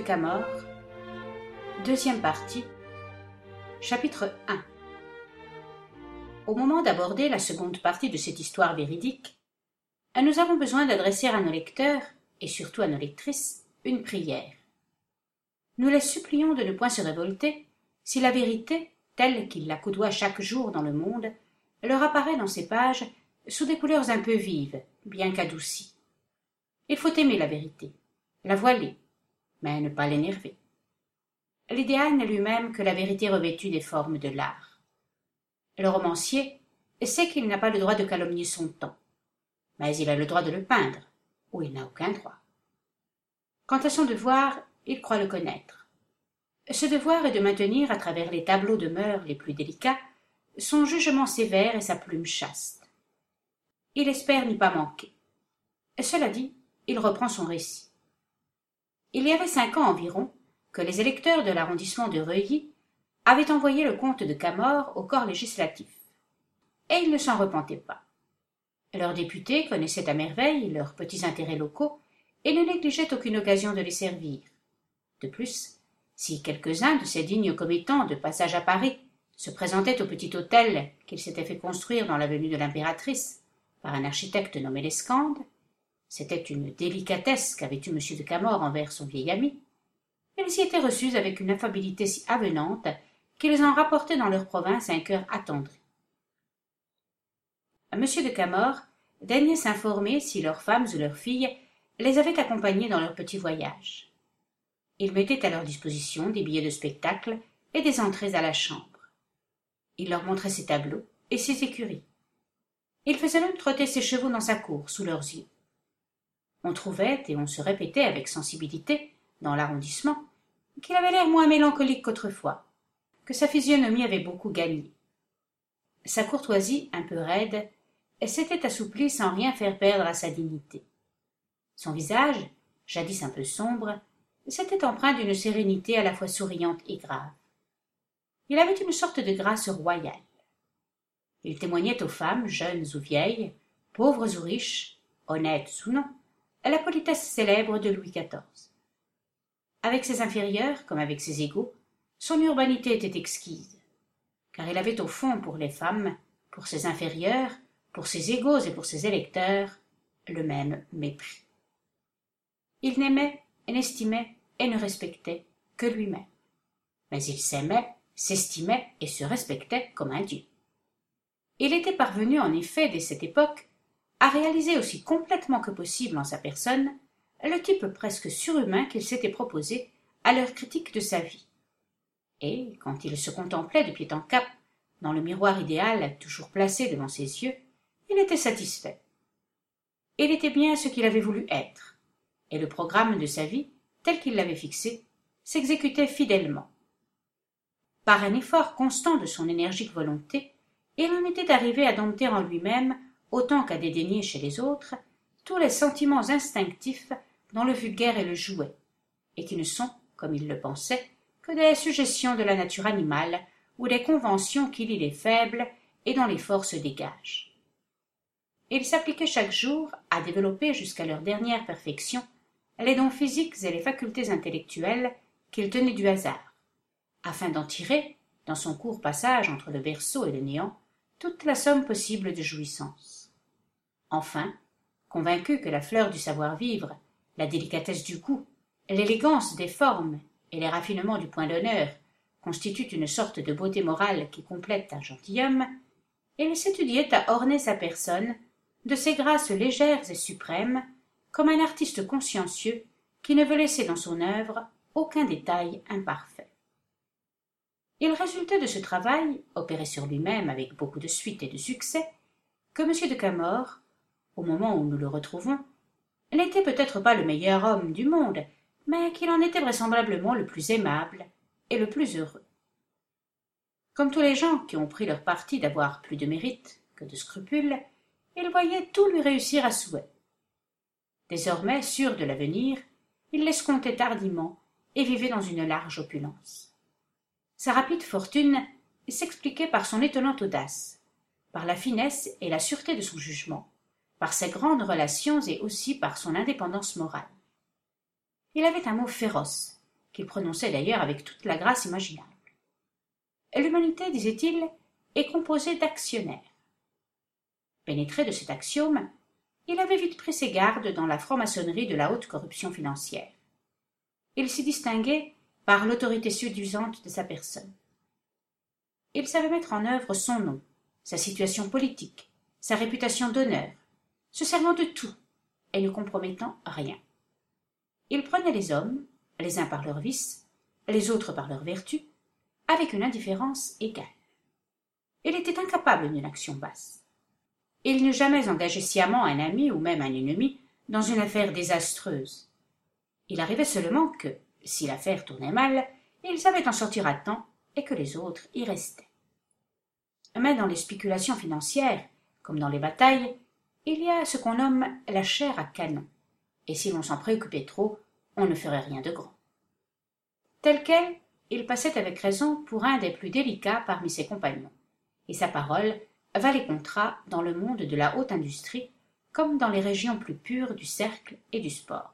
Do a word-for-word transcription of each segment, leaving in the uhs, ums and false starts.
Camors, deuxième partie, chapitre un. Au moment d'aborder la seconde partie de cette histoire véridique, nous avons besoin d'adresser à nos lecteurs, et surtout à nos lectrices, une prière. Nous les supplions de ne point se révolter si la vérité, telle qu'ils la coudoient chaque jour dans le monde, leur apparaît dans ces pages sous des couleurs un peu vives, bien qu'adoucies. Il faut aimer la vérité, la voiler, mais ne pas l'énerver. L'idéal n'est lui-même que la vérité revêtue des formes de l'art. Le romancier sait qu'il n'a pas le droit de calomnier son temps, mais il a le droit de le peindre, ou il n'a aucun droit. Quant à son devoir, il croit le connaître. Ce devoir est de maintenir, à travers les tableaux de mœurs les plus délicats, son jugement sévère et sa plume chaste. Il espère n'y pas manquer. Cela dit, il reprend son récit. Il y avait cinq ans environ que les électeurs de l'arrondissement de Reuilly avaient envoyé le comte de Camors au corps législatif. Et ils ne s'en repentaient pas. Leurs députés connaissaient à merveille leurs petits intérêts locaux et ne négligeaient aucune occasion de les servir. De plus, si quelques-uns de ces dignes commettants de passage à Paris se présentaient au petit hôtel qu'ils s'étaient fait construire dans l'avenue de l'Impératrice par un architecte nommé Lescande, c'était une délicatesse qu'avait eue M. de Camors envers son vieil ami, ils y étaient reçus avec une affabilité si avenante qu'ils en rapportaient dans leur province un cœur attendri. M. de Camors daignait s'informer si leurs femmes ou leurs filles les avaient accompagnés dans leur petit voyage. Il mettait à leur disposition des billets de spectacle et des entrées à la chambre. Il leur montrait ses tableaux et ses écuries. Il faisait même trotter ses chevaux dans sa cour, sous leurs yeux. On trouvait et on se répétait avec sensibilité, dans l'arrondissement, qu'il avait l'air moins mélancolique qu'autrefois, que sa physionomie avait beaucoup gagné. Sa courtoisie, un peu raide, s'était assouplie sans rien faire perdre à sa dignité. Son visage, jadis un peu sombre, s'était empreint d'une sérénité à la fois souriante et grave. Il avait une sorte de grâce royale. Il témoignait aux femmes, jeunes ou vieilles, pauvres ou riches, honnêtes ou non, la politesse célèbre de Louis quatorze. Avec ses inférieurs, comme avec ses égaux, son urbanité était exquise, car il avait au fond pour les femmes, pour ses inférieurs, pour ses égaux et pour ses électeurs, le même mépris. Il n'aimait, n'estimait et ne respectait que lui-même. Mais il s'aimait, s'estimait et se respectait comme un dieu. Il était parvenu, en effet, dès cette époque, à réaliser aussi complètement que possible en sa personne le type presque surhumain qu'il s'était proposé à l'heure critique de sa vie. Et, quand il se contemplait de pied en cap dans le miroir idéal toujours placé devant ses yeux, il était satisfait. Il était bien ce qu'il avait voulu être, et le programme de sa vie, tel qu'il l'avait fixé, s'exécutait fidèlement. Par un effort constant de son énergique volonté, il en était arrivé à dompter en lui-même, autant qu'à dédaigner chez les autres, tous les sentiments instinctifs dont le vulgaire est le jouet, et qui ne sont, comme il le pensait, que des suggestions de la nature animale ou des conventions qui lient les faibles et dont les forces dégagent. Il s'appliquait chaque jour à développer jusqu'à leur dernière perfection les dons physiques et les facultés intellectuelles qu'il tenait du hasard, afin d'en tirer, dans son court passage entre le berceau et le néant, toute la somme possible de jouissances. Enfin, convaincu que la fleur du savoir-vivre, la délicatesse du goût, l'élégance des formes et les raffinements du point d'honneur constituent une sorte de beauté morale qui complète un gentilhomme, il s'étudiait à orner sa personne de ces grâces légères et suprêmes, comme un artiste consciencieux qui ne veut laisser dans son œuvre aucun détail imparfait. Il résultait de ce travail, opéré sur lui-même avec beaucoup de suite et de succès, que M. de Camors, au moment où nous le retrouvons, n'était peut-être pas le meilleur homme du monde, mais qu'il en était vraisemblablement le plus aimable et le plus heureux. Comme tous les gens qui ont pris leur parti d'avoir plus de mérite que de scrupules, il voyait tout lui réussir à souhait. Désormais, sûr de l'avenir, il l'escomptait hardiment et vivait dans une large opulence. Sa rapide fortune s'expliquait par son étonnante audace, par la finesse et la sûreté de son jugement, par ses grandes relations et aussi par son indépendance morale. Il avait un mot féroce qu'il prononçait d'ailleurs avec toute la grâce imaginable. L'humanité, disait-il, est composée d'actionnaires. Pénétré de cet axiome, il avait vite pris ses gardes dans la franc-maçonnerie de la haute corruption financière. Il s'y distinguait par l'autorité séduisante de sa personne. Il savait mettre en œuvre son nom, sa situation politique, sa réputation d'honneur, se servant de tout et ne compromettant rien. Il prenait les hommes, les uns par leurs vices, les autres par leurs vertus, avec une indifférence égale. Il était incapable d'une action basse. Il n'eût jamais engagé sciemment un ami ou même un ennemi dans une affaire désastreuse. Il arrivait seulement que, si l'affaire tournait mal, il savait en sortir à temps et que les autres y restaient. Mais dans les spéculations financières, comme dans les batailles, il y a ce qu'on nomme la chair à canon, et si l'on s'en préoccupait trop, on ne ferait rien de grand. Tel quel, il passait avec raison pour un des plus délicats parmi ses compagnons, et sa parole valait contrat dans le monde de la haute industrie comme dans les régions plus pures du cercle et du sport.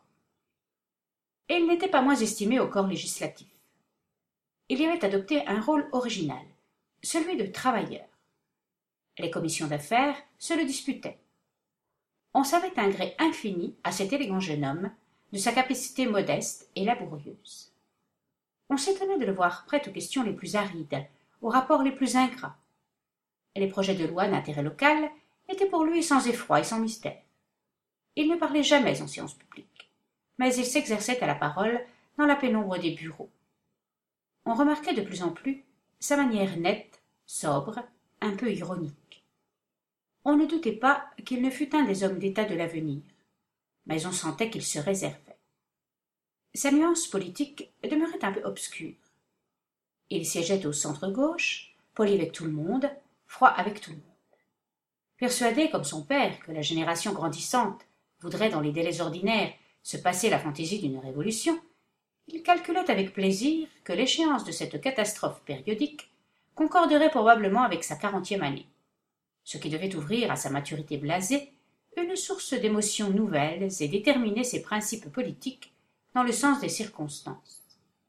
Et il n'était pas moins estimé au corps législatif. Il y avait adopté un rôle original, celui de travailleur. Les commissions d'affaires se le disputaient. On savait un gré infini à cet élégant jeune homme de sa capacité modeste et laborieuse. On s'étonnait de le voir prêt aux questions les plus arides, aux rapports les plus ingrats. Les projets de loi d'intérêt local étaient pour lui sans effroi et sans mystère. Il ne parlait jamais en séance publique, mais il s'exerçait à la parole dans la pénombre des bureaux. On remarquait de plus en plus sa manière nette, sobre, un peu ironique. On ne doutait pas qu'il ne fût un des hommes d'État de l'avenir, mais on sentait qu'il se réservait. Sa nuance politique demeurait un peu obscure. Il siégeait au centre-gauche, poli avec tout le monde, froid avec tout le monde. Persuadé, comme son père, que la génération grandissante voudrait, dans les délais ordinaires, se passer la fantaisie d'une révolution, il calculait avec plaisir que l'échéance de cette catastrophe périodique concorderait probablement avec sa quarantième année, ce qui devait ouvrir à sa maturité blasée une source d'émotions nouvelles et déterminer ses principes politiques dans le sens des circonstances.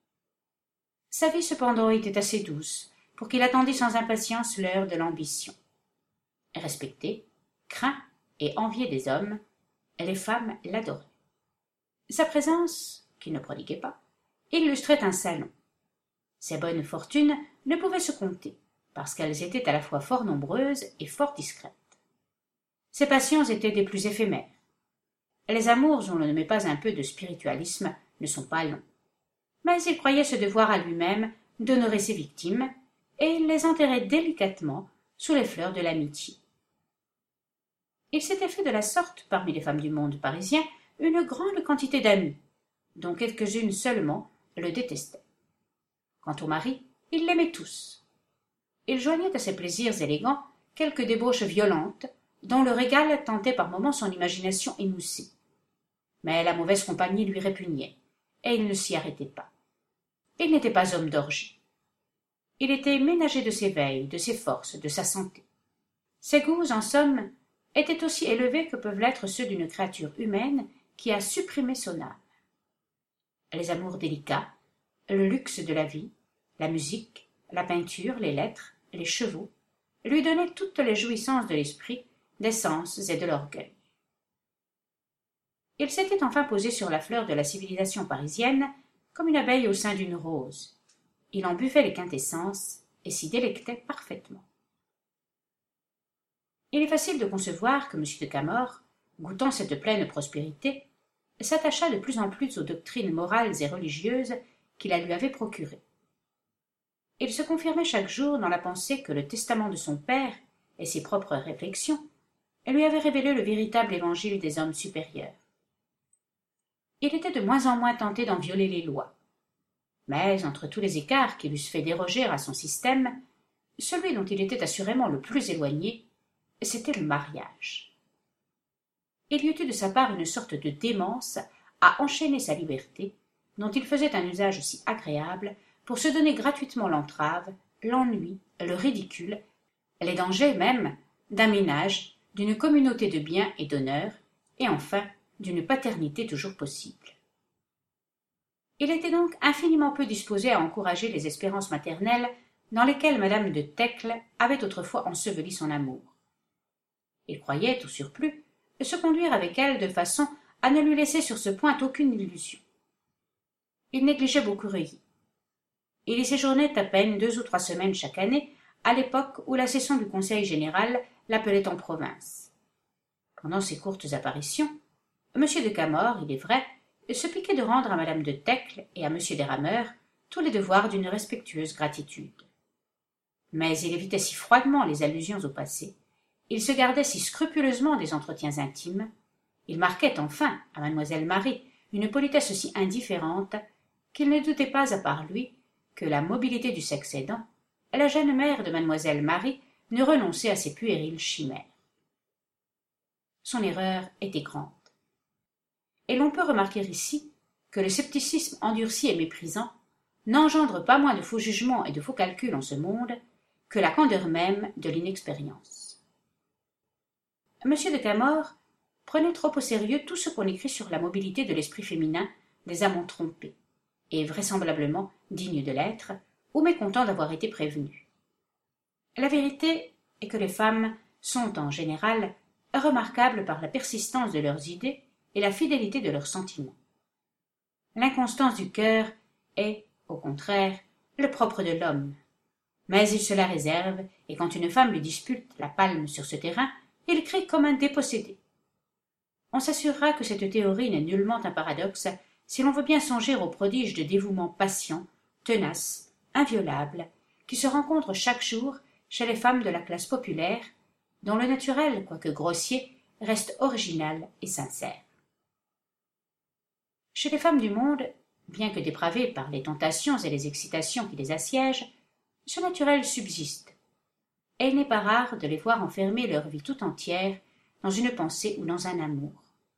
Sa vie cependant était assez douce pour qu'il attendît sans impatience l'heure de l'ambition. Respecté, craint et envié des hommes, les femmes l'adoraient. Sa présence, qu'il ne prodiguait pas, illustrait un salon. Ses bonnes fortunes ne pouvaient se compter, parce qu'elles étaient à la fois fort nombreuses et fort discrètes. Ses passions étaient des plus éphémères. Les amours où l'on ne met pas un peu de spiritualisme ne sont pas longs. Mais il croyait se devoir à lui-même d'honorer ses victimes, et il les enterrait délicatement sous les fleurs de l'amitié. Il s'était fait de la sorte, parmi les femmes du monde parisien, une grande quantité d'amis, dont quelques-unes seulement le détestaient. Quant au mari, il l'aimait tous. Il joignait à ses plaisirs élégants quelques débauches violentes, dont le régal tentait par moments son imagination émoussée. Mais la mauvaise compagnie lui répugnait, et il ne s'y arrêtait pas. Il n'était pas homme d'orgie. Il était ménager de ses veilles, de ses forces, de sa santé. Ses goûts, en somme, étaient aussi élevés que peuvent l'être ceux d'une créature humaine qui a supprimé son âme. Les amours délicats, le luxe de la vie, la musique, la peinture, les lettres, les chevaux, lui donnaient toutes les jouissances de l'esprit, des sens et de l'orgueil. Il s'était enfin posé sur la fleur de la civilisation parisienne comme une abeille au sein d'une rose. Il en buvait les quintessences et s'y délectait parfaitement. Il est facile de concevoir que M. de Camors, goûtant cette pleine prospérité, s'attacha de plus en plus aux doctrines morales et religieuses qu'il la lui avait procurées. Il se confirmait chaque jour dans la pensée que le testament de son père et ses propres réflexions lui avaient révélé le véritable évangile des hommes supérieurs. Il était de moins en moins tenté d'en violer les lois. Mais, entre tous les écarts qui l'eussent fait déroger à son système, celui dont il était assurément le plus éloigné, c'était le mariage. Il y eut de sa part une sorte de démence à enchaîner sa liberté, dont il faisait un usage si agréable, pour se donner gratuitement l'entrave, l'ennui, le ridicule, les dangers même d'un ménage, d'une communauté de biens et d'honneur, et enfin d'une paternité toujours possible. Il était donc infiniment peu disposé à encourager les espérances maternelles dans lesquelles madame de Tecles avait autrefois enseveli son amour. Il croyait, au surplus, se conduire avec elle de façon à ne lui laisser sur ce point aucune illusion. Il négligeait beaucoup Reuilly. Il y séjournait à peine deux ou trois semaines chaque année, à l'époque où la session du Conseil général l'appelait en province. Pendant ces courtes apparitions, M. de Camors, il est vrai, se piquait de rendre à madame de Tecles et à M. des Rameurs tous les devoirs d'une respectueuse gratitude. Mais il évitait si froidement les allusions au passé, il se gardait si scrupuleusement des entretiens intimes, il marquait enfin à mademoiselle Marie une politesse si indifférente qu'il ne doutait pas à part lui que, la mobilité du sexe aidant, la jeune mère de mademoiselle Marie ne renonçait à ses puériles chimères. Son erreur était grande. Et l'on peut remarquer ici que le scepticisme endurci et méprisant n'engendre pas moins de faux jugements et de faux calculs en ce monde que la candeur même de l'inexpérience. M. de Camors prenait trop au sérieux tout ce qu'on écrit sur la mobilité de l'esprit féminin des amants trompés, et vraisemblablement dignes de l'être, ou mécontents d'avoir été prévenus. La vérité est que les femmes sont, en général, remarquables par la persistance de leurs idées et la fidélité de leurs sentiments. L'inconstance du cœur est, au contraire, le propre de l'homme. Mais il se la réserve, et quand une femme lui dispute la palme sur ce terrain, il crie comme un dépossédé. On s'assurera que cette théorie n'est nullement un paradoxe si l'on veut bien songer aux prodiges de dévouement patient, tenace, inviolable, qui se rencontrent chaque jour chez les femmes de la classe populaire, dont le naturel, quoique grossier, reste original et sincère. Chez les femmes du monde, bien que dépravées par les tentations et les excitations qui les assiègent, ce naturel subsiste, et il n'est pas rare de les voir enfermer leur vie tout entière dans une pensée ou dans un amour.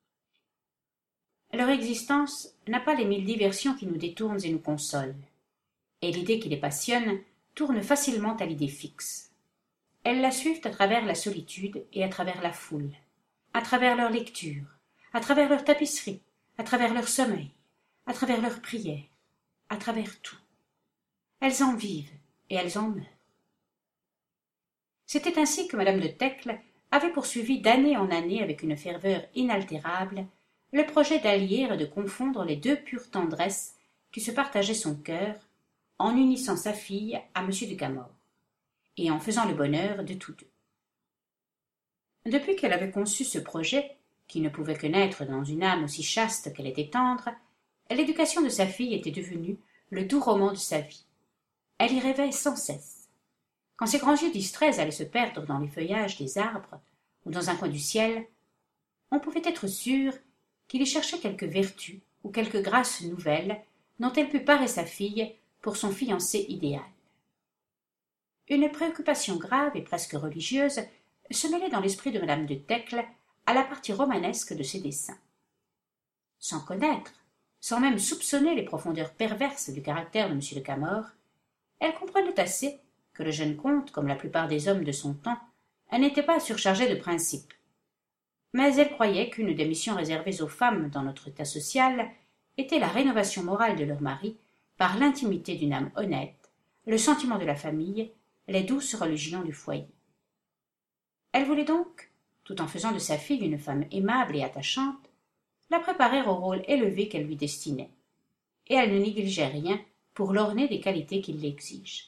Leur existence n'a pas les mille diversions qui nous détournent et nous consolent, et l'idée qui les passionne tourne facilement à l'idée fixe. Elles la suivent à travers la solitude et à travers la foule, à travers leur lecture, à travers leur tapisserie, à travers leur sommeil, à travers leurs prières, à travers tout. Elles en vivent et elles en meurent. C'était ainsi que madame de Tecles avait poursuivi d'année en année avec une ferveur inaltérable le projet d'allier et de confondre les deux pures tendresses qui se partageaient son cœur, en unissant sa fille à M. de Camors, et en faisant le bonheur de tous deux. Depuis qu'elle avait conçu ce projet, qui ne pouvait que naître dans une âme aussi chaste qu'elle était tendre, l'éducation de sa fille était devenue le doux roman de sa vie. Elle y rêvait sans cesse. Quand ses grands yeux distraits allaient se perdre dans les feuillages des arbres ou dans un coin du ciel, on pouvait être sûr qu'il y cherchait quelque vertu ou quelque grâce nouvelle dont elle pût parer sa fille pour son fiancé idéal. Une préoccupation grave et presque religieuse se mêlait dans l'esprit de madame de Tecles à la partie romanesque de ses dessins. Sans connaître, sans même soupçonner les profondeurs perverses du caractère de M. de Camors, elle comprenait assez que le jeune comte, comme la plupart des hommes de son temps, n'était pas surchargé de principes. Mais elle croyait qu'une des missions réservées aux femmes dans notre état social était la rénovation morale de leur mari par l'intimité d'une âme honnête, le sentiment de la famille, les douces religions du foyer. Elle voulait donc, tout en faisant de sa fille une femme aimable et attachante, la préparer au rôle élevé qu'elle lui destinait, et elle ne négligeait rien pour l'orner des qualités qui l'exigent.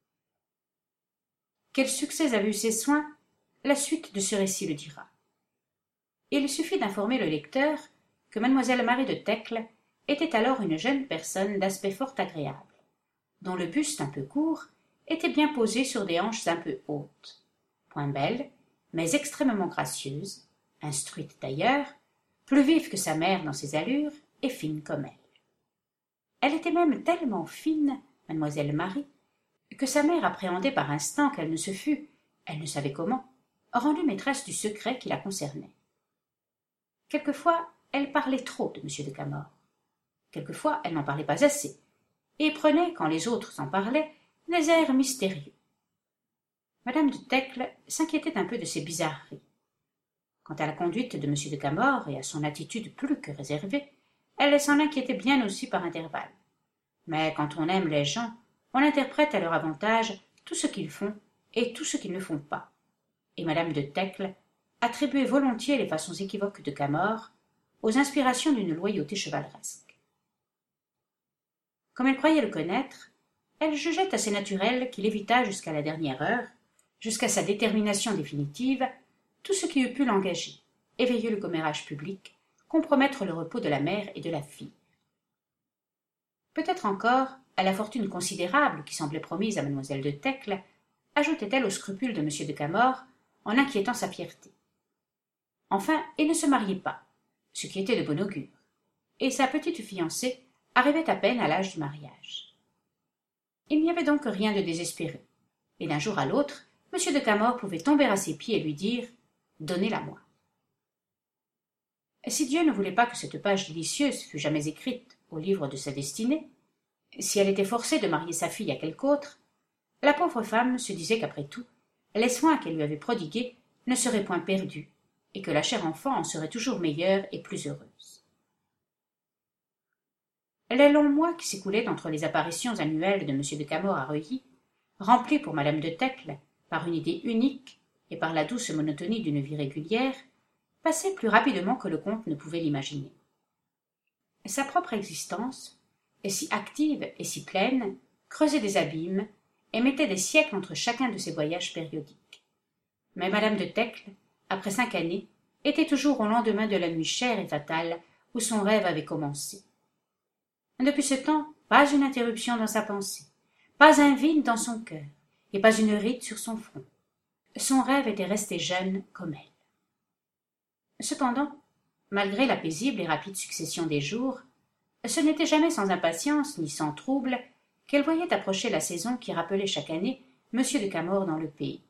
Quels succès avaient eu ses soins, la suite de ce récit le dira. Il suffit d'informer le lecteur que mademoiselle Marie de Tecles était alors une jeune personne d'aspect fort agréable, dont le buste un peu court était bien posé sur des hanches un peu hautes, point belle, mais extrêmement gracieuse, instruite d'ailleurs, plus vive que sa mère dans ses allures et fine comme elle. Elle était même tellement fine, mademoiselle Marie, que sa mère appréhendait par instant qu'elle ne se fût, elle ne savait comment, rendue maîtresse du secret qui la concernait. Quelquefois, elle parlait trop de M. de Camors. Quelquefois, elle n'en parlait pas assez, et prenait, quand les autres en parlaient, des airs mystérieux. Madame de Tecles s'inquiétait un peu de ces bizarreries. Quant à la conduite de M. de Camors et à son attitude plus que réservée, elle s'en inquiétait bien aussi par intervalles. Mais quand on aime les gens, on interprète à leur avantage tout ce qu'ils font et tout ce qu'ils ne font pas. Et madame de Tecles attribuait volontiers les façons équivoques de Camor aux inspirations d'une loyauté chevaleresque. Comme elle croyait le connaître, elle jugeait assez naturel qu'il évita jusqu'à la dernière heure, jusqu'à sa détermination définitive, tout ce qui eût pu l'engager, éveiller le commérage public, compromettre le repos de la mère et de la fille. Peut-être encore, à la fortune considérable qui semblait promise à mademoiselle de Tecles, ajoutait-elle aux scrupules de monsieur de Camor en inquiétant sa fierté. Enfin, il ne se mariait pas, ce qui était de bon augure, et sa petite fiancée arrivait à peine à l'âge du mariage. Il n'y avait donc rien de désespéré, et d'un jour à l'autre, monsieur de Camor pouvait tomber à ses pieds et lui dire « Donnez-la-moi ». Si Dieu ne voulait pas que cette page délicieuse fût jamais écrite au livre de sa destinée, si elle était forcée de marier sa fille à quelque autre, la pauvre femme se disait qu'après tout, les soins qu'elle lui avait prodigués ne seraient point perdus, et que la chère enfant en serait toujours meilleure et plus heureuse. Les longs mois qui s'écoulaient entre les apparitions annuelles de monsieur de Camor à Reuilly, remplis pour madame de Tecles par une idée unique et par la douce monotonie d'une vie régulière, passaient plus rapidement que le comte ne pouvait l'imaginer. Sa propre existence, si active et si pleine, creusait des abîmes et mettait des siècles entre chacun de ses voyages périodiques. Mais madame de Tecles, après cinq années, était toujours au lendemain de la nuit chère et fatale où son rêve avait commencé. Depuis ce temps, pas une interruption dans sa pensée, pas un vide dans son cœur, et pas une ride sur son front. Son rêve était resté jeune comme elle. Cependant, malgré la paisible et rapide succession des jours, ce n'était jamais sans impatience ni sans trouble qu'elle voyait approcher la saison qui rappelait chaque année monsieur de Camor dans le pays.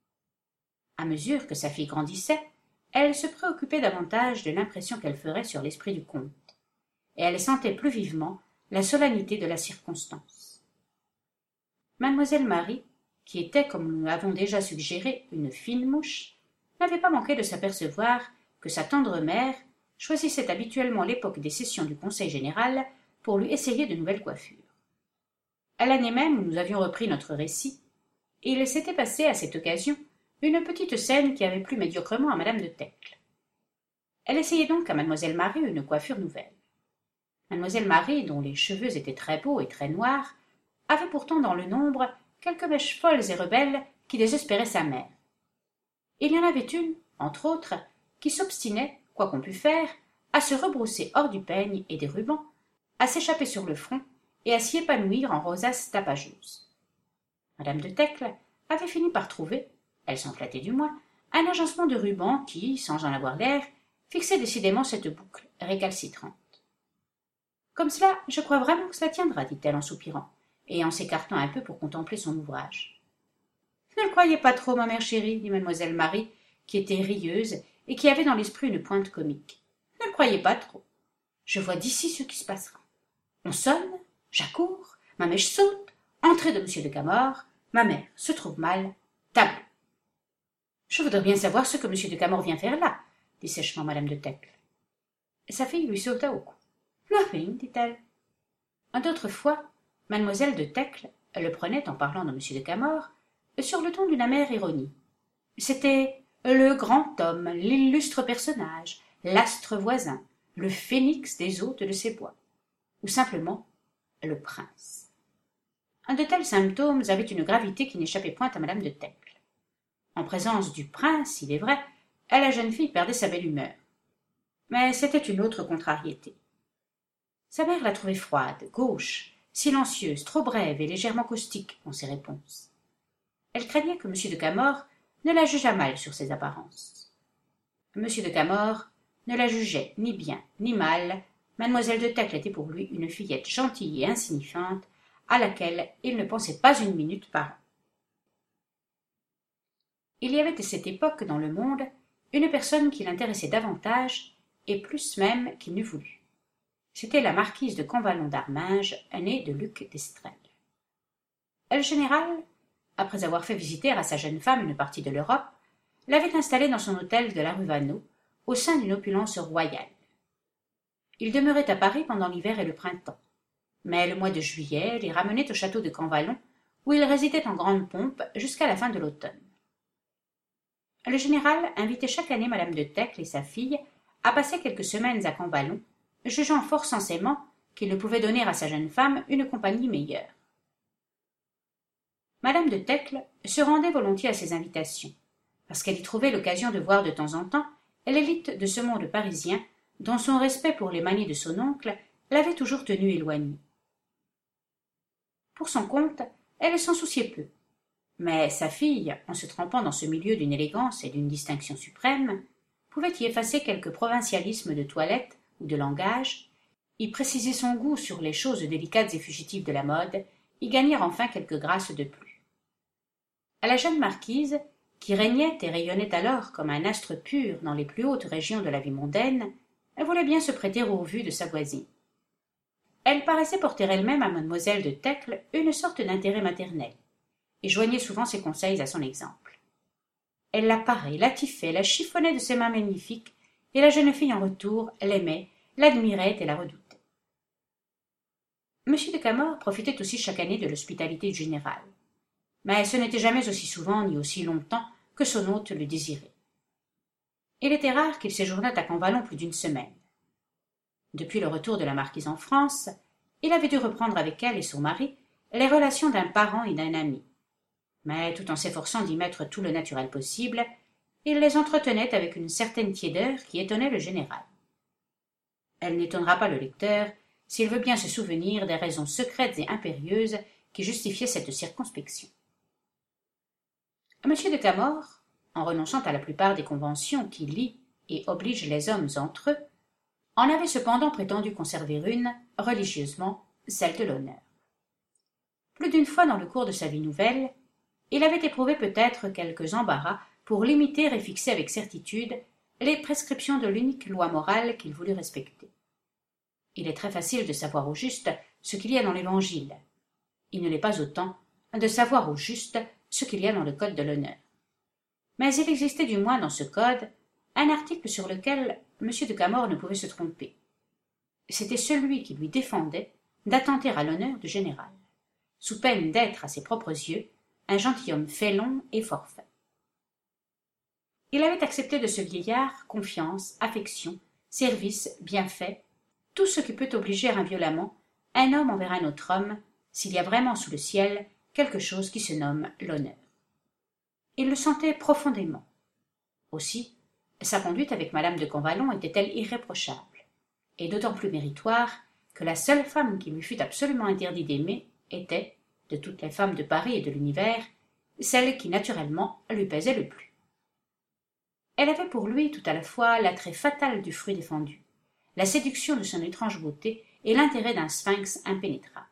À mesure que sa fille grandissait, elle se préoccupait davantage de l'impression qu'elle ferait sur l'esprit du comte, et elle sentait plus vivement la solennité de la circonstance. Mademoiselle Marie, qui était, comme nous l'avons déjà suggéré, une fine mouche, n'avait pas manqué de s'apercevoir que sa tendre mère choisissait habituellement l'époque des sessions du conseil général pour lui essayer de nouvelles coiffures. À l'année même où nous avions repris notre récit, il s'était passé à cette occasion une petite scène qui avait plu médiocrement à madame de Tecles. Elle essayait donc à mademoiselle Marie une coiffure nouvelle. Mademoiselle Marie, dont les cheveux étaient très beaux et très noirs, avait pourtant dans le nombre quelques mèches folles et rebelles qui désespéraient sa mère. Il y en avait une, entre autres, qui s'obstinait, quoi qu'on pût faire, à se rebrousser hors du peigne et des rubans, à s'échapper sur le front et à s'y épanouir en rosaces tapageuses. Madame de Tecles avait fini par trouver, elle s'en flattait du moins, un agencement de rubans qui, sans en avoir l'air, fixait décidément cette boucle récalcitrante. Comme cela, je crois vraiment que cela tiendra, dit-elle en soupirant, et en s'écartant un peu pour contempler son ouvrage. Ne le croyez pas trop, ma mère chérie, dit mademoiselle Marie, qui était rieuse et qui avait dans l'esprit une pointe comique. Ne le croyez pas trop. Je vois d'ici ce qui se passera. On sonne, j'accours, ma mèche saute, entrée de monsieur de Camor, ma mère se trouve mal, tableau. Je voudrais bien savoir ce que monsieur de Camor vient faire là, dit sèchement madame de Tecles. Sa fille lui sauta au cou. Nothing, dit-elle. D'autres fois, mademoiselle de Tecles le prenait, en parlant de monsieur de Camor, sur le ton d'une amère ironie. C'était le grand homme, l'illustre personnage, l'astre voisin, le phénix des hôtes de ces bois, ou simplement le prince. Un de tels symptômes avait une gravité qui n'échappait point à madame de Tecles. En présence du prince, il est vrai, la jeune fille perdait sa belle humeur. Mais c'était une autre contrariété. Sa mère la trouvait froide, gauche, silencieuse, trop brève et légèrement caustique dans ses réponses. Elle craignait que monsieur de Camor ne la jugeât mal sur ses apparences. Monsieur de Camor ne la jugeait ni bien ni mal. Mademoiselle de Tecles était pour lui une fillette gentille et insignifiante à laquelle il ne pensait pas une minute par an. Il y avait à cette époque dans le monde une personne qui l'intéressait davantage et plus même qu'il n'eût voulu. C'était la marquise de Cambalon d'Arminges, née de Luc d'Estrelles. Le général, après avoir fait visiter à sa jeune femme une partie de l'Europe, l'avait installée dans son hôtel de la rue Vaneau, au sein d'une opulence royale. Il demeurait à Paris pendant l'hiver et le printemps. Mais le mois de juillet les ramenait au château de Camvalon, où ils résidaient en grande pompe jusqu'à la fin de l'automne. Le général invitait chaque année madame de Tecles et sa fille à passer quelques semaines à Camvalon, jugeant fort sensément qu'il ne pouvait donner à sa jeune femme une compagnie meilleure. Madame de Tecles se rendait volontiers à ces invitations, parce qu'elle y trouvait l'occasion de voir de temps en temps l'élite de ce monde parisien dont son respect pour les manies de son oncle l'avait toujours tenue éloignée. Pour son compte, elle s'en souciait peu, mais sa fille, en se trempant dans ce milieu d'une élégance et d'une distinction suprême, pouvait y effacer quelque provincialisme de toilette ou de langage, y préciser son goût sur les choses délicates et fugitives de la mode, y gagner enfin quelques grâces de plus. À la jeune marquise, qui régnait et rayonnait alors comme un astre pur dans les plus hautes régions de la vie mondaine, elle voulait bien se prêter aux vues de sa voisine. Elle paraissait porter elle-même à mademoiselle de Tecles une sorte d'intérêt maternel, et joignait souvent ses conseils à son exemple. Elle la parait, la tiffait, la chiffonnait de ses mains magnifiques, et la jeune fille en retour l'aimait, l'admirait et la redoutait. Monsieur de Camors profitait aussi chaque année de l'hospitalité du général, mais ce n'était jamais aussi souvent ni aussi longtemps que son hôte le désirait. Il était rare qu'il séjournât à Camvalon plus d'une semaine. Depuis le retour de la marquise en France, il avait dû reprendre avec elle et son mari les relations d'un parent et d'un ami. Mais tout en s'efforçant d'y mettre tout le naturel possible, il les entretenait avec une certaine tiédeur qui étonnait le général. Elle n'étonnera pas le lecteur s'il veut bien se souvenir des raisons secrètes et impérieuses qui justifiaient cette circonspection. Monsieur de Camors, en renonçant à la plupart des conventions qui lient et obligent les hommes entre eux, en avait cependant prétendu conserver une, religieusement, celle de l'honneur. Plus d'une fois dans le cours de sa vie nouvelle, il avait éprouvé peut-être quelques embarras pour limiter et fixer avec certitude les prescriptions de l'unique loi morale qu'il voulut respecter. Il est très facile de savoir au juste ce qu'il y a dans l'Évangile. Il ne l'est pas autant de savoir au juste ce qu'il y a dans le code de l'honneur. Mais il existait du moins dans ce code un article sur lequel M. de Camors ne pouvait se tromper. C'était celui qui lui défendait d'attenter à l'honneur du général, sous peine d'être, à ses propres yeux, un gentilhomme félon et forfait. Il avait accepté de ce vieillard confiance, affection, service, bienfait, tout ce qui peut obliger inviolemment un homme envers un autre homme, s'il y a vraiment sous le ciel quelque chose qui se nomme l'honneur. Il le sentait profondément. Aussi, sa conduite avec madame de Camvalon était-elle irréprochable, et d'autant plus méritoire que la seule femme qui lui fût absolument interdit d'aimer était, de toutes les femmes de Paris et de l'univers, celle qui naturellement lui pesait le plus. Elle avait pour lui tout à la fois l'attrait fatal du fruit défendu, la séduction de son étrange beauté et l'intérêt d'un sphinx impénétrable.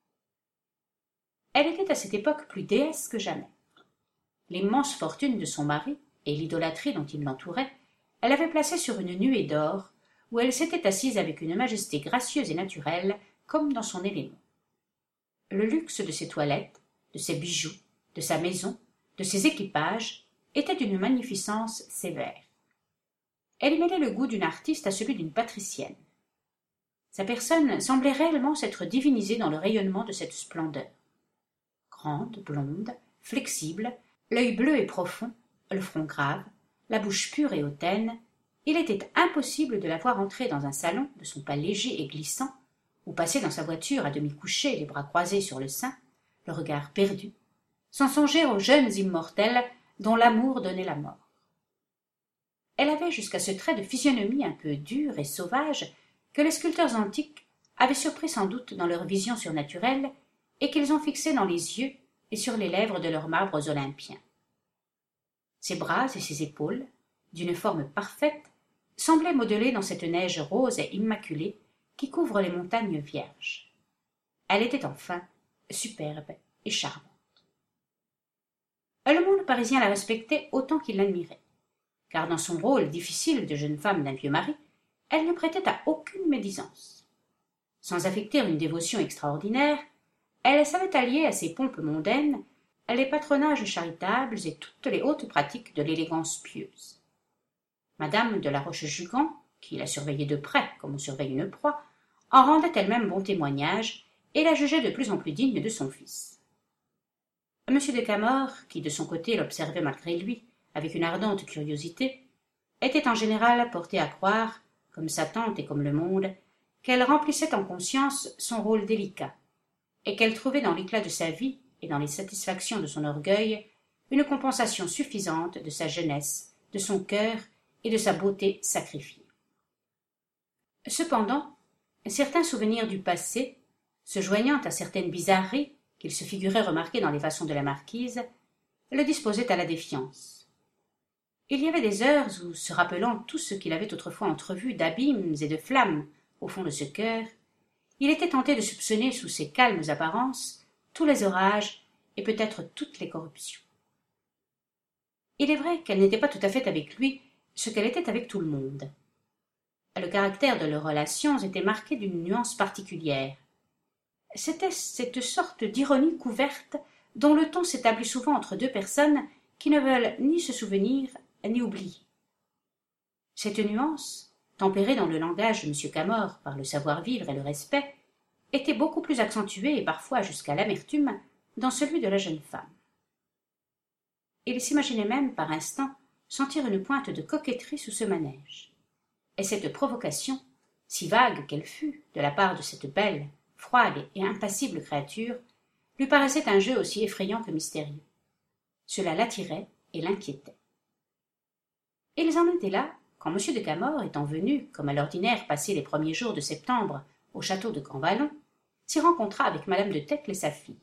Elle était à cette époque plus déesse que jamais. L'immense fortune de son mari et l'idolâtrie dont il l'entourait, elle avait placée sur une nuée d'or, où elle s'était assise avec une majesté gracieuse et naturelle, comme dans son élément. Le luxe de ses toilettes, de ses bijoux, de sa maison, de ses équipages, était d'une magnificence sévère. Elle y mêlait le goût d'une artiste à celui d'une patricienne. Sa personne semblait réellement s'être divinisée dans le rayonnement de cette splendeur. Grande, blonde, flexible, l'œil bleu et profond, le front grave, la bouche pure et hautaine, il était impossible de la voir entrer dans un salon de son pas léger et glissant, ou passer dans sa voiture à demi couchée, les bras croisés sur le sein, le regard perdu, sans songer aux jeunes immortels dont l'amour donnait la mort. Elle avait jusqu'à ce trait de physionomie un peu dur et sauvage que les sculpteurs antiques avaient surpris sans doute dans leur vision surnaturelle et qu'ils ont fixé dans les yeux et sur les lèvres de leurs marbres olympiens. Ses bras et ses épaules, d'une forme parfaite, semblaient modelés dans cette neige rose et immaculée qui couvre les montagnes vierges. Elle était enfin superbe et charmante. Le monde parisien la respectait autant qu'il l'admirait, car dans son rôle difficile de jeune femme d'un vieux mari, elle ne prêtait à aucune médisance. Sans affecter une dévotion extraordinaire, elle savait allier à ses pompes mondaines les patronages charitables et toutes les hautes pratiques de l'élégance pieuse. Madame de la Roche-Jugan, qui la surveillait de près comme on surveille une proie, en rendait elle-même bon témoignage et la jugeait de plus en plus digne de son fils. Monsieur de Camors, qui de son côté l'observait malgré lui, avec une ardente curiosité, était en général porté à croire, comme sa tante et comme le monde, qu'elle remplissait en conscience son rôle délicat, et qu'elle trouvait dans l'éclat de sa vie et dans les satisfactions de son orgueil une compensation suffisante de sa jeunesse, de son cœur et de sa beauté sacrifiée. Cependant, certains souvenirs du passé, se joignant à certaines bizarreries qu'il se figurait remarquer dans les façons de la marquise, le disposaient à la défiance. Il y avait des heures où, se rappelant tout ce qu'il avait autrefois entrevu d'abîmes et de flammes au fond de ce cœur, il était tenté de soupçonner sous ces calmes apparences tous les orages et peut-être toutes les corruptions. Il est vrai qu'elle n'était pas tout à fait avec lui ce qu'elle était avec tout le monde. Le caractère de leurs relations était marqué d'une nuance particulière. C'était cette sorte d'ironie couverte dont le ton s'établit souvent entre deux personnes qui ne veulent ni se souvenir ni oublier. Cette nuance, tempérée dans le langage de M. Camors par le savoir-vivre et le respect, était beaucoup plus accentuée et parfois jusqu'à l'amertume dans celui de la jeune femme. Il s'imaginait même par instant sentir une pointe de coquetterie sous ce manège. Et cette provocation, si vague qu'elle fût de la part de cette belle, froide et impassible créature, lui paraissait un jeu aussi effrayant que mystérieux. Cela l'attirait et l'inquiétait. Ils en étaient là quand M. de Camors, étant venu, comme à l'ordinaire, passer les premiers jours de septembre au château de Campvallon, s'y rencontra avec Madame de Tecles et sa fille.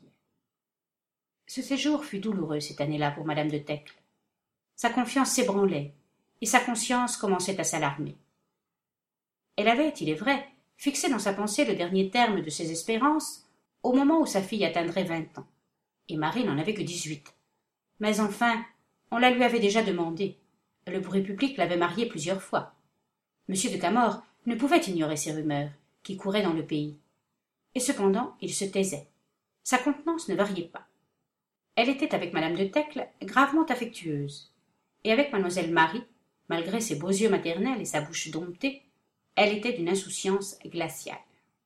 Ce séjour fut douloureux cette année-là pour Madame de Tecles. Sa confiance s'ébranlait, et sa conscience commençait à s'alarmer. Elle avait, il est vrai, fixé dans sa pensée le dernier terme de ses espérances au moment où sa fille atteindrait vingt ans, et Marie n'en avait que dix-huit. Mais enfin, on la lui avait déjà demandé. Le bruit public l'avait mariée plusieurs fois. M. de Camors ne pouvait ignorer ces rumeurs qui couraient dans le pays. Et cependant, il se taisait. Sa contenance ne variait pas. Elle était avec Madame de Tecles gravement affectueuse, et avec mademoiselle Marie, malgré ses beaux yeux maternels et sa bouche domptée, elle était d'une insouciance glaciale.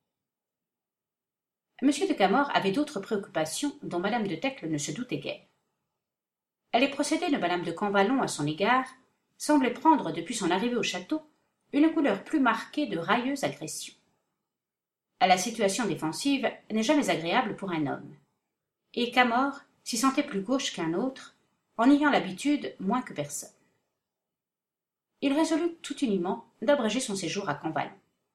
M. de Camors avait d'autres préoccupations dont Madame de Tecles ne se doutait guère. Les procédés de Madame de Campvallon à son égard semblaient prendre, depuis son arrivée au château, une couleur plus marquée de railleuse agression. La situation défensive n'est jamais agréable pour un homme, et Camors s'y sentait plus gauche qu'un autre, en ayant l'habitude moins que personne. Il résolut tout uniment d'abréger son séjour à Campvallon.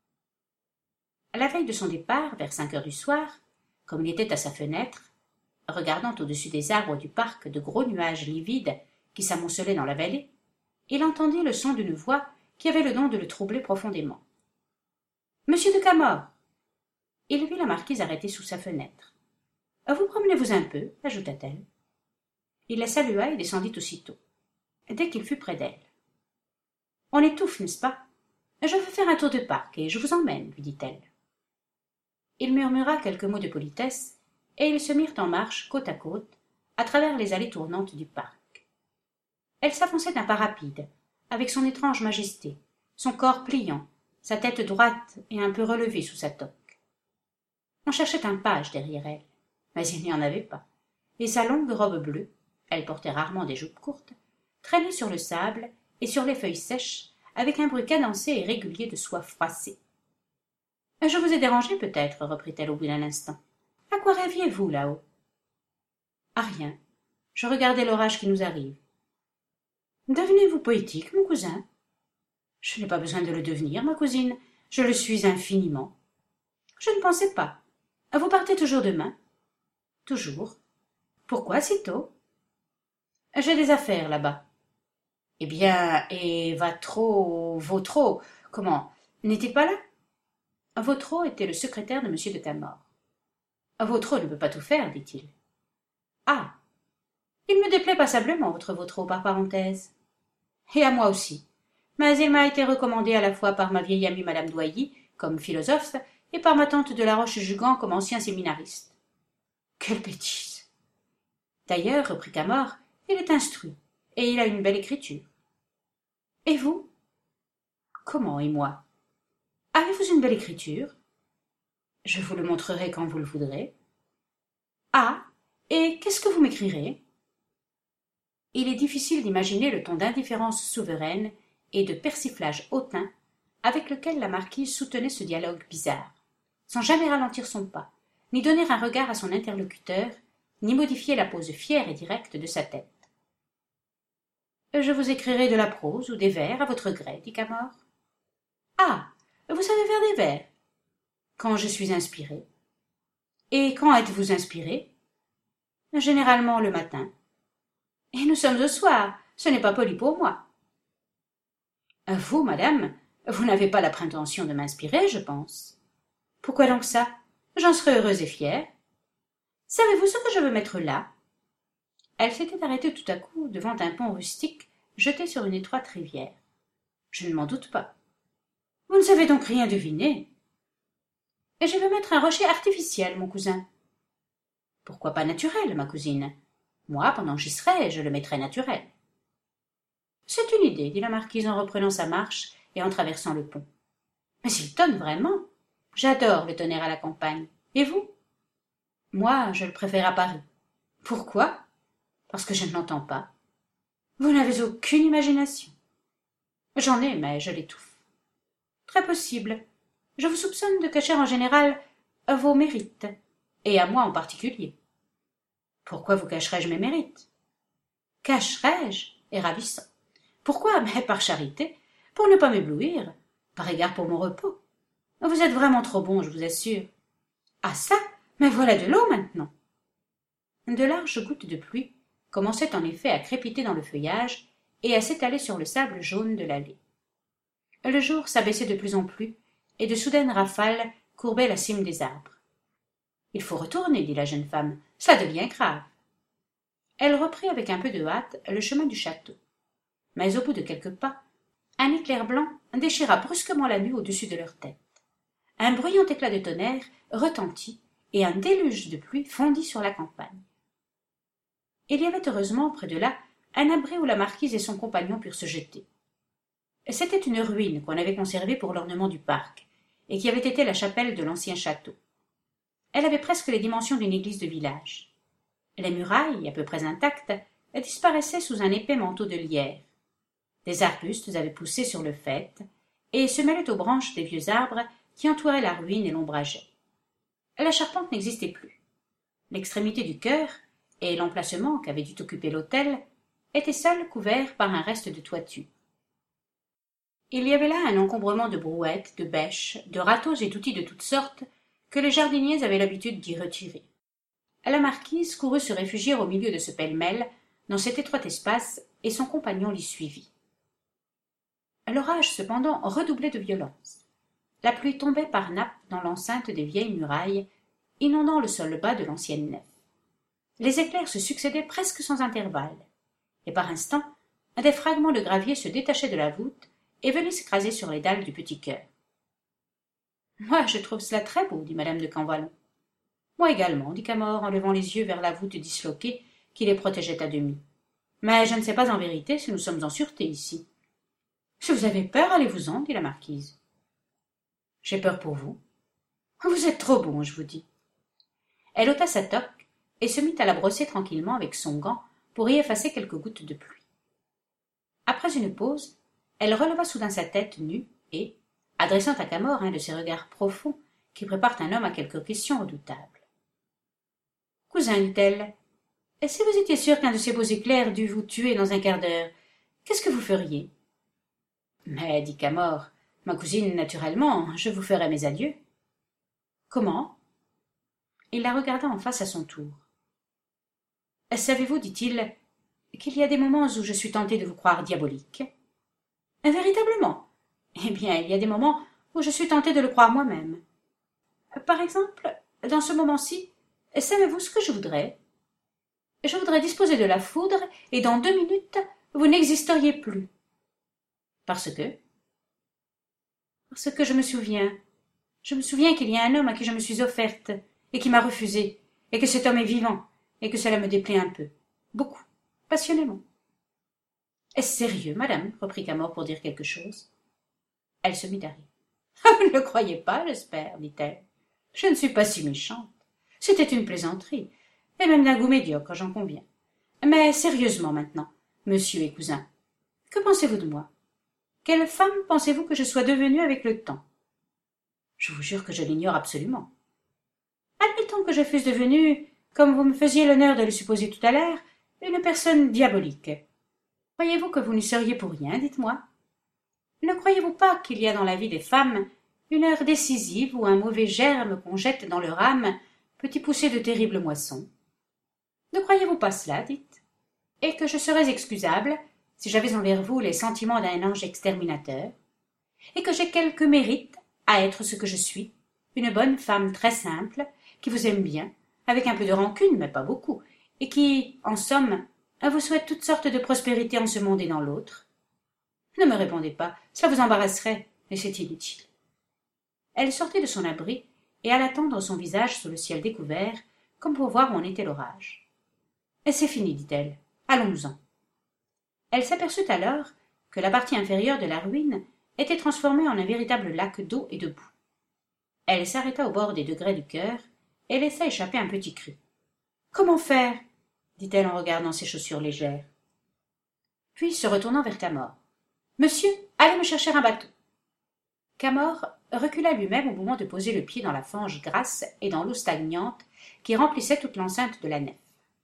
La veille de son départ, vers cinq heures du soir, comme il était à sa fenêtre, regardant au-dessus des arbres du parc de gros nuages livides qui s'amoncelaient dans la vallée, il entendit le son d'une voix qui avait le don de le troubler profondément. « Monsieur de Camors !» Il vit la marquise arrêtée sous sa fenêtre. « Vous promenez-vous un peu » ajouta-t-elle. Il la salua et descendit aussitôt, dès qu'il fut près d'elle. « On étouffe, n'est-ce pas ? Je veux faire un tour de parc et je vous emmène, lui dit-elle. Il murmura quelques mots de politesse et ils se mirent en marche côte à côte à travers les allées tournantes du parc. Elle s'avançait d'un pas rapide, avec son étrange majesté, son corps pliant, sa tête droite et un peu relevée sous sa toque. On cherchait un page derrière elle, mais il n'y en avait pas, et sa longue robe bleue, elle portait rarement des jupes courtes, traînait sur le sable et sur les feuilles sèches avec un bruit cadencé et régulier de soie froissée. « Je vous ai dérangé peut-être, reprit-elle au bout d'un instant. À quoi rêviez-vous là-haut ? À rien. Je regardais l'orage qui nous arrive. Devenez-vous poétique, mon cousin ? Je n'ai pas besoin de le devenir, ma cousine. Je le suis infiniment. Je ne pensais pas. Vous partez toujours demain ? Toujours. Pourquoi si tôt ? J'ai des affaires là-bas. Eh bien, et Vatro, Vautreau, comment, n'est-il pas là ? Vautreau était le secrétaire de M. de Camors. Vautreau ne peut pas tout faire, dit-il. Ah ! Il me déplaît passablement, votre Vautreau, par parenthèse. Et à moi aussi. Mais il m'a été recommandé à la fois par ma vieille amie Madame Doilly, comme philosophe, et par ma tante de la Roche-Jugan, comme ancien séminariste. Quelle bêtise ! D'ailleurs, reprit Camors, il est instruit, et il a une belle écriture. Et vous ? Comment, et moi ? Avez-vous une belle écriture ? Je vous le montrerai quand vous le voudrez. Ah, et qu'est-ce que vous m'écrirez? Il est difficile d'imaginer le ton d'indifférence souveraine et de persiflage hautain avec lequel la marquise soutenait ce dialogue bizarre, sans jamais ralentir son pas, ni donner un regard à son interlocuteur, ni modifier la pose fière et directe de sa tête. Je vous écrirai de la prose ou des vers à votre gré, dit Camor. Ah, vous savez faire des vers? Quand je suis inspiré. Et quand êtes-vous inspiré? Généralement le matin. Et nous sommes au soir, ce n'est pas poli pour moi. Vous, madame, vous n'avez pas la prétention de m'inspirer, je pense. Pourquoi donc ça? J'en serais heureuse et fière. Savez-vous ce que je veux mettre là? Elle s'était arrêtée tout à coup devant un pont rustique jeté sur une étroite rivière. Je ne m'en doute pas. Vous ne savez donc rien deviner. Et je veux mettre un rocher artificiel, mon cousin. Pourquoi pas naturel, ma cousine? Moi, pendant que j'y serai, je le mettrai naturel. C'est une idée, dit la marquise en reprenant sa marche et en traversant le pont. Mais il tonne vraiment. J'adore le tonnerre à la campagne. Et vous? Moi, je le préfère à Paris. Pourquoi? Parce que je ne l'entends pas. Vous n'avez aucune imagination. J'en ai, mais je l'étouffe. Très possible. Je vous soupçonne de cacher en général vos mérites, et à moi en particulier. Pourquoi vous cacherais-je mes mérites? Cacherais-je? Est ravissant. Pourquoi? Mais par charité, pour ne pas m'éblouir, par égard pour mon repos. Vous êtes vraiment trop bon, je vous assure. Ah ça? Mais voilà de l'eau maintenant. De larges gouttes de pluie commençaient en effet à crépiter dans le feuillage et à s'étaler sur le sable jaune de l'allée. Le jour s'abaissait de plus en plus, et de soudaines rafales courbaient la cime des arbres. Il faut retourner, dit la jeune femme, cela devient grave. Elle reprit avec un peu de hâte le chemin du château. Mais au bout de quelques pas, un éclair blanc déchira brusquement la nuit au-dessus de leur tête. Un bruyant éclat de tonnerre retentit, et un déluge de pluie fondit sur la campagne. Il y avait heureusement près de là un abri où la marquise et son compagnon purent se jeter. C'était une ruine qu'on avait conservée pour l'ornement du parc, et qui avait été la chapelle de l'ancien château. Elle avait presque les dimensions d'une église de village. Les murailles, à peu près intactes, disparaissaient sous un épais manteau de lierre. Des arbustes avaient poussé sur le faîte, et se mêlaient aux branches des vieux arbres qui entouraient la ruine et l'ombrageaient. La charpente n'existait plus. L'extrémité du chœur, et l'emplacement qu'avait dû occuper l'autel, étaient seuls couverts par un reste de toiture. Il y avait là un encombrement de brouettes, de bêches, de râteaux et d'outils de toutes sortes que les jardiniers avaient l'habitude d'y retirer. La marquise courut se réfugier au milieu de ce pêle-mêle, dans cet étroit espace, et son compagnon l'y suivit. L'orage, cependant, redoublait de violence. La pluie tombait par nappes dans l'enceinte des vieilles murailles, inondant le sol bas de l'ancienne nef. Les éclairs se succédaient presque sans intervalle, et par instants, des fragments de gravier se détachaient de la voûte et venaient s'écraser sur les dalles du petit chœur. « Moi, je trouve cela très beau, dit madame de Camvallon. « Moi également, dit Camor, en levant les yeux vers la voûte disloquée qui les protégeait à demi. Mais je ne sais pas en vérité si nous sommes en sûreté ici. »« Si vous avez peur, allez-vous-en, dit la marquise. »« J'ai peur pour vous. »« Vous êtes trop bon, je vous dis. » Elle ôta sa toque et se mit à la brosser tranquillement avec son gant pour y effacer quelques gouttes de pluie. Après une pause, elle releva soudain sa tête nue et, adressant à Camor un de ces regards profonds qui préparent un homme à quelque question redoutable. « Cousin, dit-elle, si vous étiez sûr qu'un de ces beaux éclairs dût vous tuer dans un quart d'heure, qu'est-ce que vous feriez? »« Mais, dit Camor, ma cousine, naturellement, je vous ferai mes adieux. »« Comment ?» Il la regarda en face à son tour. « Savez-vous, dit-il, qu'il y a des moments où je suis tenté de vous croire diabolique? »« Véritablement? Eh bien, il y a des moments où je suis tenté de le croire moi-même. Par exemple, dans ce moment-ci, savez-vous ce que je voudrais? Je voudrais disposer de la foudre, et dans deux minutes, vous n'existeriez plus. Parce que? Parce que je me souviens. Je me souviens qu'il y a un homme à qui je me suis offerte, et qui m'a refusé, et que cet homme est vivant, et que cela me déplaît un peu. Beaucoup. Passionnément. Est-ce sérieux, madame? Reprit Camor pour dire quelque chose. Elle se mit à rire. « Vous ne le croyez pas, j'espère, dit-elle. Je ne suis pas si méchante. C'était une plaisanterie, et même d'un goût médiocre, j'en conviens. Mais sérieusement maintenant, monsieur et cousin, que pensez-vous de moi? Quelle femme pensez-vous que je sois devenue avec le temps? Je vous jure que je l'ignore absolument. Admettons que je fusse devenue, comme vous me faisiez l'honneur de le supposer tout à l'heure, une personne diabolique. Croyez-vous que vous n'y seriez pour rien, dites-moi? Ne croyez-vous pas qu'il y a dans la vie des femmes une heure décisive où un mauvais germe qu'on jette dans leur âme peut y pousser de terribles moissons? Ne croyez-vous pas cela, dites? Et que je serais excusable si j'avais envers vous les sentiments d'un ange exterminateur, et que j'ai quelque mérite à être ce que je suis, une bonne femme très simple, qui vous aime bien, avec un peu de rancune, mais pas beaucoup, et qui, en somme, vous souhaite toutes sortes de prospérités en ce monde et dans l'autre? Ne me répondez pas, cela vous embarrasserait, et c'est inutile. Elle sortit de son abri et alla tendre son visage sous le ciel découvert, comme pour voir où en était l'orage. « C'est fini, dit-elle, allons-nous-en. » Elle s'aperçut alors que la partie inférieure de la ruine était transformée en un véritable lac d'eau et de boue. Elle s'arrêta au bord des degrés du cœur et laissa échapper un petit cri. « Comment faire ?» dit-elle en regardant ses chaussures légères. Puis, se retournant vers Camor. « Monsieur, allez me chercher un bateau. » Camor recula lui-même au moment de poser le pied dans la fange grasse et dans l'eau stagnante qui remplissait toute l'enceinte de la nef.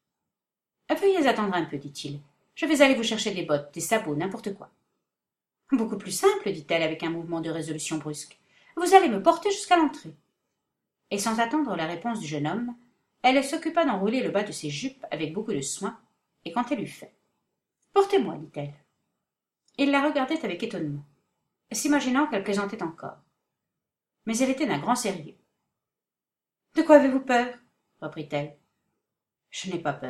« Veuillez attendre un peu, dit-il. Je vais aller vous chercher des bottes, des sabots, n'importe quoi. »« Beaucoup plus simple, dit-elle avec un mouvement de résolution brusque. Vous allez me porter jusqu'à l'entrée. » Et sans attendre la réponse du jeune homme, elle s'occupa d'enrouler le bas de ses jupes avec beaucoup de soin, et quand elle eut fait. « Portez-moi, dit-elle. » Il la regardait avec étonnement, s'imaginant qu'elle plaisantait encore. Mais elle était d'un grand sérieux. « De quoi avez-vous peur ?» reprit-elle. « Je n'ai pas peur. »«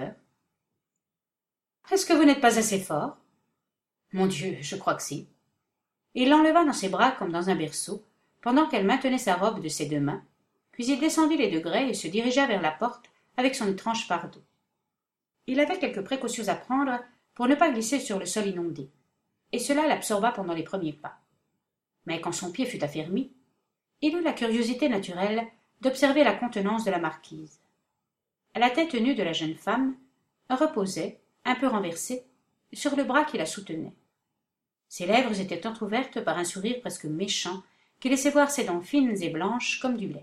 Est-ce que vous n'êtes pas assez fort ?»« Mon Dieu, je crois que si. » Il l'enleva dans ses bras comme dans un berceau, pendant qu'elle maintenait sa robe de ses deux mains, puis il descendit les degrés et se dirigea vers la porte avec son étrange fardeau. Il avait quelques précautions à prendre pour ne pas glisser sur le sol inondé, et cela l'absorba pendant les premiers pas. Mais quand son pied fut affermi, il eut la curiosité naturelle d'observer la contenance de la marquise. La tête nue de la jeune femme reposait, un peu renversée, sur le bras qui la soutenait. Ses lèvres étaient entr'ouvertes par un sourire presque méchant qui laissait voir ses dents fines et blanches comme du lait.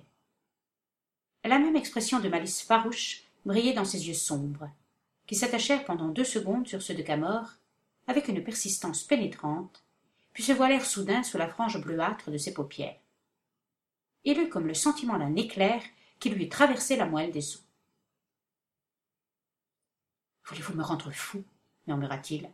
La même expression de malice farouche brillait dans ses yeux sombres, qui s'attachèrent pendant deux secondes sur ceux de Camor, avec une persistance pénétrante, puis se voilèrent soudain sous la frange bleuâtre de ses paupières. Il eut comme le sentiment d'un éclair qui lui eût traversé la moelle des os. « Voulez-vous me rendre fou ?» murmura-t-il.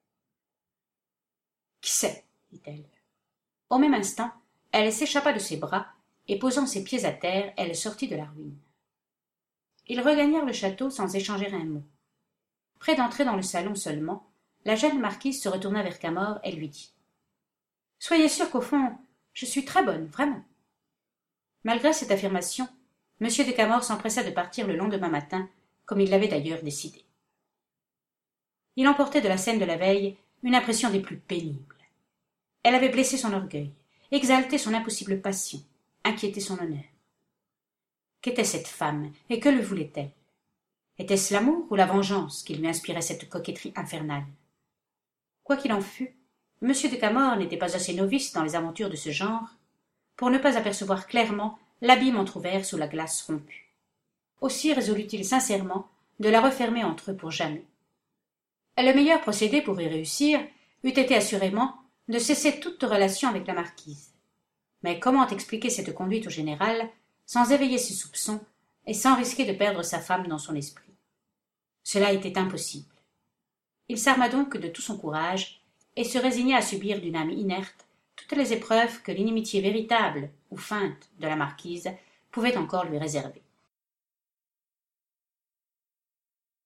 « Qui sait ?» dit-elle. Au même instant, elle s'échappa de ses bras, et posant ses pieds à terre, elle sortit de la ruine. Ils regagnèrent le château sans échanger un mot. Près d'entrer dans le salon seulement, la jeune marquise se retourna vers Camor et lui dit « Soyez sûr qu'au fond, je suis très bonne, vraiment. » Malgré cette affirmation, M. de Camor s'empressa de partir le lendemain matin, comme il l'avait d'ailleurs décidé. Il emportait de la scène de la veille une impression des plus pénibles. Elle avait blessé son orgueil, exalté son impossible passion, inquiété son honneur. Qu'était cette femme, et que le voulait-elle? Était-ce l'amour ou la vengeance qui lui inspirait cette coquetterie infernale? Quoi qu'il en fût, M. de Camor n'était pas assez novice dans les aventures de ce genre pour ne pas apercevoir clairement l'abîme entr'ouvert sous la glace rompue. Aussi résolut-il sincèrement de la refermer entre eux pour jamais. Le meilleur procédé pour y réussir eût été assurément de cesser toute relation avec la marquise. Mais comment expliquer cette conduite au général sans éveiller ses soupçons et sans risquer de perdre sa femme dans son esprit? Cela était impossible. Il s'arma donc de tout son courage et se résigna à subir d'une âme inerte toutes les épreuves que l'inimitié véritable ou feinte de la marquise pouvait encore lui réserver.